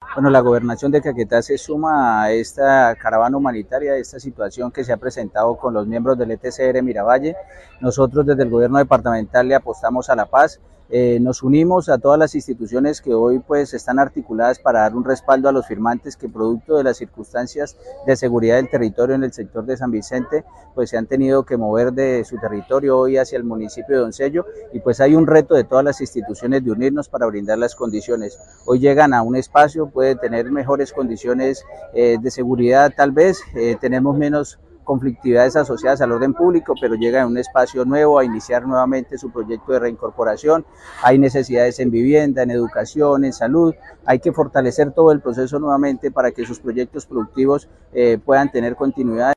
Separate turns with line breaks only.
Bueno, la gobernación de Caquetá se suma a esta caravana humanitaria, a esta situación que se ha presentado con los miembros del ETCR Miravalle. Nosotros desde el gobierno departamental le apostamos a la paz. Nos unimos a todas las instituciones que hoy pues están articuladas para dar un respaldo a los firmantes que producto de las circunstancias de seguridad del territorio en el sector de San Vicente pues se han tenido que mover de su territorio hoy hacia el municipio de Doncello y pues hay un reto de todas las instituciones de unirnos para brindar las condiciones. Hoy llegan a un espacio, puede tener mejores condiciones de seguridad tal vez, tenemos menos conflictividades asociadas al orden público, pero llega a un espacio nuevo a iniciar nuevamente su proyecto de reincorporación. Hay necesidades en vivienda, en educación, en salud. Hay que fortalecer todo el proceso nuevamente para que sus proyectos productivos puedan tener continuidad.